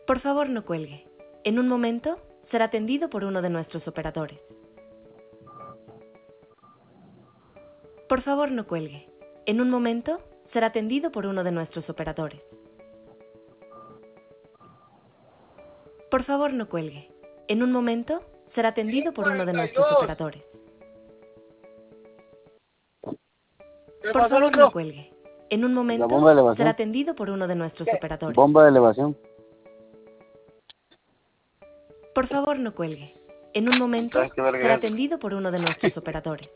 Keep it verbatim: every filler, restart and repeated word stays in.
Por favor, no cuelgue. En un momento, será atendido por uno de nuestros operadores. Por favor, no cuelgue. En un momento, será atendido por uno de nuestros operadores. Por favor, no cuelgue. En un momento, será atendido por uno de nuestros operadores. ¿Qué Por pasó, favor, Alondro? no cuelgue. En un La momento, bomba de será elevación. atendido por uno de nuestros operadores. Bomba de elevación. Por favor, no cuelgue. En un momento, ¿Sabes qué verga será es? atendido por uno de nuestros operadores.